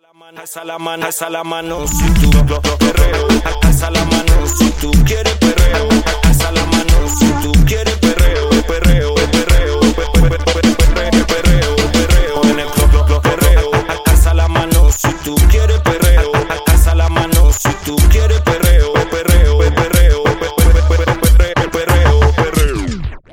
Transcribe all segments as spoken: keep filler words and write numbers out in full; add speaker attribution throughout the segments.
Speaker 1: la mano, alza la mano, alza la mano si tú lo, lo perreo. Alza la mano si tú quieres perreo. Alza la mano si tú quieres perreo. Perreo, perreo, perreo, perreo, perreo. En el club, lo, lo perreo. Alza la mano si tú quieres perreo. Alza la mano si tú quieres perreo. Perreo, perreo, perreo, perreo, perreo.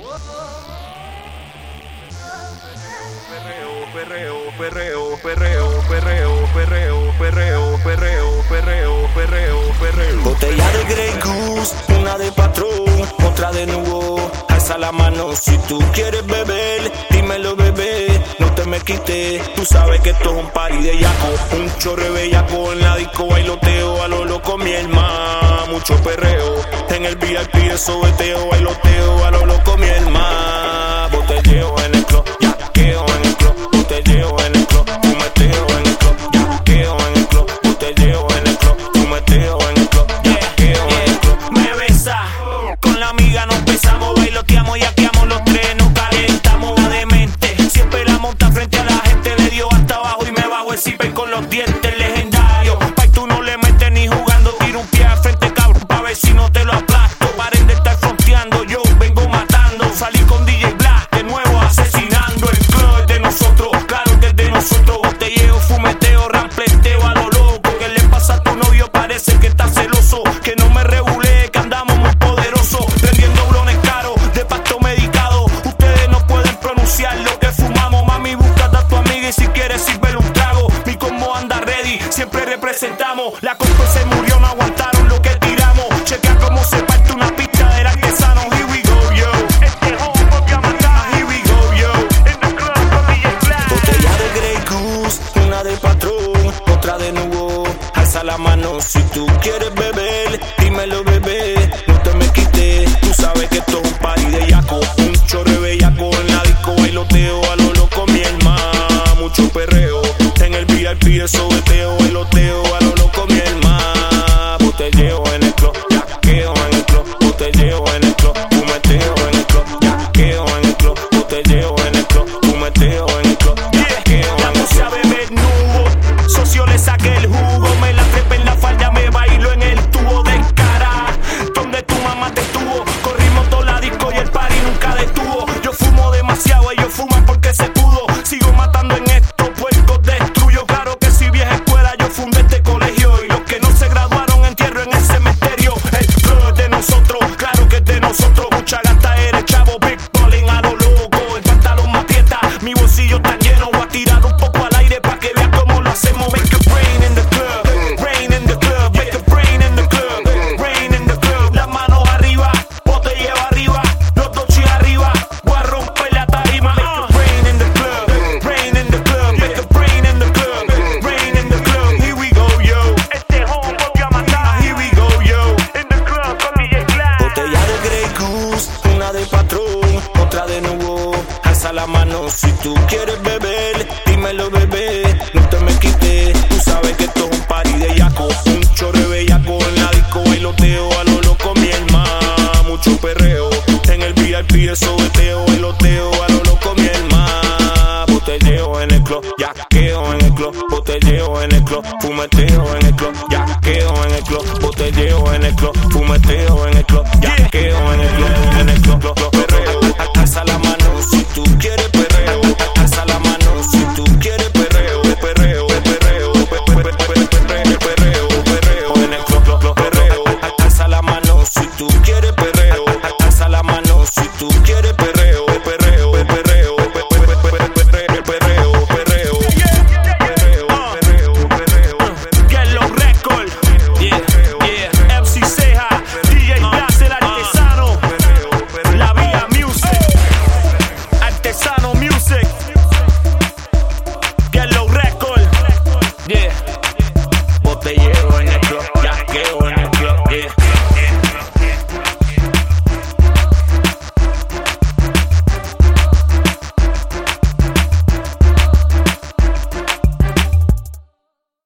Speaker 1: Perreo, perreo, perreo, perreo, perreo, perreo, perreo, perreo, perreo, perreo. Botella de Grey Goose, una de Patrón, otra de Nubo. Alza la mano si tú quieres beber, dímelo bebé, no te me quites. Tú sabes que esto es un party de yaco, un chorre bellaco en la disco, bailoteo a lo loco mi hermano. Mucho perreo, en el V I P eso beteo, bailoteo a lo loco mi hermano. Botelleo en el club, yaqueo en el club. Botelleo en el club, fumeteo en el club, yaqueo en el club. Botelleo en el club, fumeteo en el club, yaqueo en el club. Me besa, con la amiga nos besamos, bailoteamos, yaqueamos los tres, nos calentamos la demente. Siempre la monta frente a la gente, le dio hasta abajo y me bajo el zipper con los dientes legendarios. Pay, tú no le metes ni jugando, tira un pie al frente, cabrón, pa' ver si no te lo aplasto. Paren de estar fronteando, yo vengo matando. Salí con D J Black, de nuevo asesinando. El club es de nosotros, claro que es de nosotros. Botelleo, fumeteo, rampleteo a lo loco. ¿Qué le pasa a tu novio? Parece que está celoso. Que no me regulé, que andamos muy poderosos. Prendiendo blones caros, de pasto medicado. Ustedes no pueden pronunciar lo que fumamos. Mami, búscate a tu amiga y si quieres sirve un trago. Mi combo anda ready, siempre representamos. La compa se murió, no aguantaron lo que tiramos. Chequea cómo se parte una pista de artesano. Here we go, yo. Este home voy a matar. Here we go, yo. En the club con D J Black. Botella de Grey Goose, una de Patrón, otra de Nubo. Alza la mano si tú quieres beber, dímelo bebé, no te me quites. Tú sabes que esto es un party de yaco, un chorre bellaco en la disco, bailoteo a lo loco mi hermano. Mucho perreo, en el V I P eso beteo, bailoteo a lo loco mi hermano. Botelleo en el club, yaqueo en el club. Botelleo en el club, fumeteo en el club, yaqueo en el club. Botelleo en el club, fumeteo en el club, yaqueo en el club. A beber Nubo, socio le saqué el jugo, me la trepé en la falda, me bailo en el tubo de cara. Donde tu mamá te tuvo, corrimos toda la disco y el party nunca detuvo. Yo fumo demasiado, ellos fuman porque se pudo. Sigo matando en esto, puercos destruyo. Claro que si vieja escuela, yo fundé este colegio. Y los que no se graduaron, entierro en el cementerio. El club es de nosotros, claro que es de nosotros. Mucha gata eres, chavo, big ballin' a lo loco. El pantalón me aprieta, mi bolsillo está lleno. Voy a tirar un poco al aire pa' que veas cómo lo hacemos. Make it rain in the club, rain in the club. Make it rain in the club, rain in the club. Las manos arriba, botelleo arriba, los dochis arriba. Voy a romper la tarima. Make it rain in the club, rain in the club. Make it rain in the club, rain in the club. Here we go, yo. Este home voy a matar. Here we go, yo. In the club con D J Black. Botella de Grey Goose, una de Patrón, otra de Nubo. Alza la mano si tú quieres beber, dímelo bebé, no te me quites. Tú sabes que esto es un party de yaco, un chorre bellaco en la disco, bailoteo a lo loco mi hermano. Mucho perreo, en el V I P eso beteo, bailoteo a lo loco mi hermano. Botelleo en el club, yaqueo en el club. Botelleo en el club, fumeteo en el club, yaqueo en el club. Botelleo en el club, fumeteo en el club, yaqueo en el club, en el club, club, club, perreo. Alza la mano si tú quieres